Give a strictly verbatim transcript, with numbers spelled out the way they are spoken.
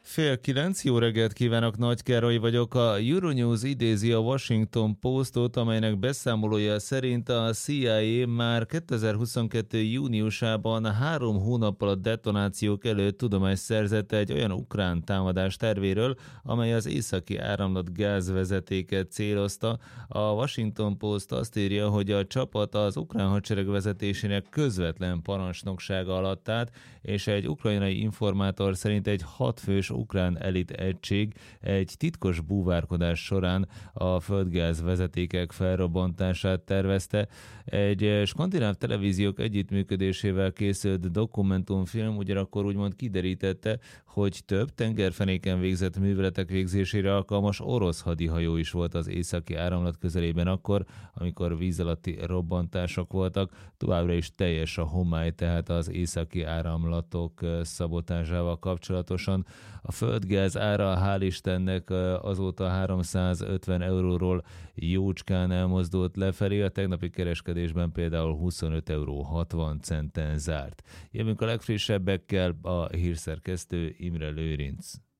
Fél kilenc, jó reggelt kívánok, Nagy Károly vagyok. A Euronews idézi a Washington Postot, amelynek beszámolója szerint a C I A már kétezer-huszonkettő júniusában három hónappal a detonációk előtt tudomást szerzett egy olyan ukrán támadás tervéről, amely az északi áramlat gázvezetéket célozta. A Washington Post azt írja, hogy a csapat az ukrán hadsereg vezetésének közvetlen parancsnoksága alatt állt, és egy ukrajnai informátor szerint egy hatfős ukrán elit egység egy titkos búvárkodás során a földgáz vezetékek felrobbantását tervezte. Egy skandináv televíziók együttműködésével készült dokumentumfilm ugyanakkor úgymond kiderítette, hogy több tengerfenéken végzett műveletek végzésére alkalmas orosz hadihajó is volt az északi áramlat közelében akkor, amikor víz alatti robbantások voltak. Továbbra is teljes a homály tehát az északi áramlatok szabotázsával kapcsolatosan. A földgáz ára, hál' Istennek, azóta háromszázötven euróról jócskán elmozdult lefelé, a tegnapi kereskedésben például huszonöt euró hatvan centen zárt. Jövünk a legfrissebbekkel, a hírszerkesztő Imre Lőrinc.